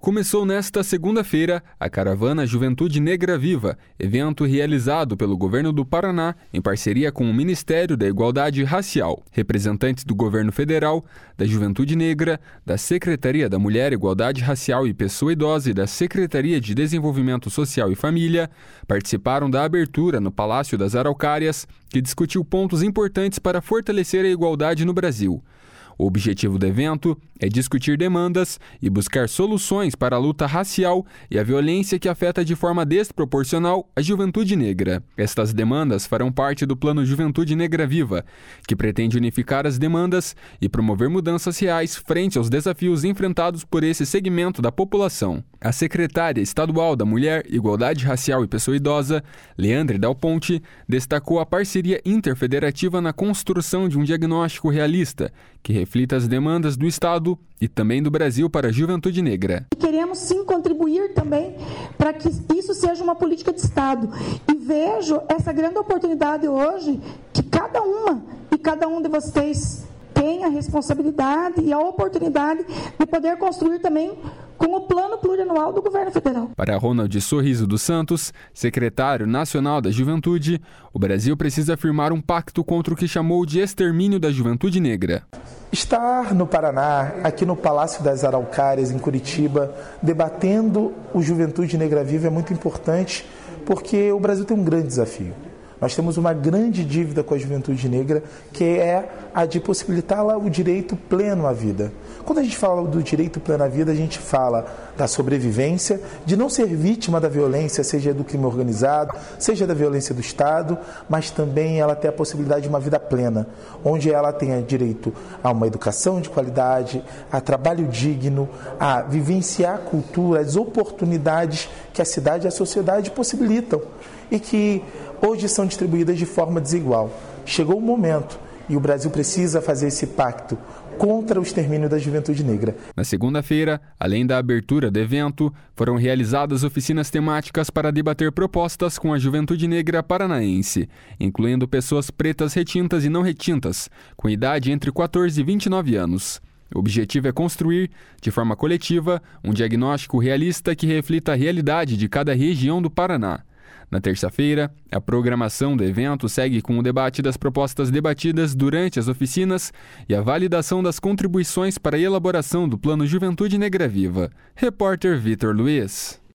Começou nesta segunda-feira a Caravana Juventude Negra Viva, evento realizado pelo governo do Paraná em parceria com o Ministério da Igualdade Racial. Representantes do governo federal, da Juventude Negra, da Secretaria da Mulher, Igualdade Racial e Pessoa Idosa e da Secretaria de Desenvolvimento Social e Família participaram da abertura no Palácio das Araucárias, que discutiu pontos importantes para fortalecer a igualdade no Brasil. O objetivo do evento é discutir demandas e buscar soluções para a luta racial e a violência que afeta de forma desproporcional a juventude negra. Estas demandas farão parte do Plano Juventude Negra Viva, que pretende unificar as demandas e promover mudanças reais frente aos desafios enfrentados por esse segmento da população. A secretária estadual da Mulher, Igualdade Racial e Pessoa Idosa, Leandre Dal Ponte, destacou a parceria interfederativa na construção de um diagnóstico realista, que reflita as demandas do Estado e também do Brasil para a juventude negra. Queremos sim contribuir também para que isso seja uma política de Estado. E vejo essa grande oportunidade hoje que cada um de vocês tem a responsabilidade e a oportunidade de poder construir também com o Plano Plurianual do Governo Federal. Para Ronald Sorriso dos Santos, secretário nacional da Juventude, o Brasil precisa firmar um pacto contra o que chamou de extermínio da juventude negra. Estar no Paraná, aqui no Palácio das Araucárias, em Curitiba, debatendo o Juventude Negra Viva é muito importante, porque o Brasil tem um grande desafio. Nós temos uma grande dívida com a juventude negra, que é a de possibilitá-la o direito pleno à vida. Quando a gente fala do direito pleno à vida, a gente fala da sobrevivência, de não ser vítima da violência, seja do crime organizado, seja da violência do Estado, mas também ela tem a possibilidade de uma vida plena, onde ela tenha direito a uma educação de qualidade, a trabalho digno, a vivenciar a cultura, as oportunidades que a cidade e a sociedade possibilitam e que hoje são distribuídas de forma desigual. Chegou o momento e o Brasil precisa fazer esse pacto contra o extermínio da juventude negra. Na segunda-feira, além da abertura do evento, foram realizadas oficinas temáticas para debater propostas com a juventude negra paranaense, incluindo pessoas pretas retintas e não retintas, com idade entre 14 e 29 anos. O objetivo é construir, de forma coletiva, um diagnóstico realista que reflita a realidade de cada região do Paraná. Na terça-feira, a programação do evento segue com o debate das propostas debatidas durante as oficinas e a validação das contribuições para a elaboração do Plano Juventude Negra Viva. Repórter Vitor Luiz.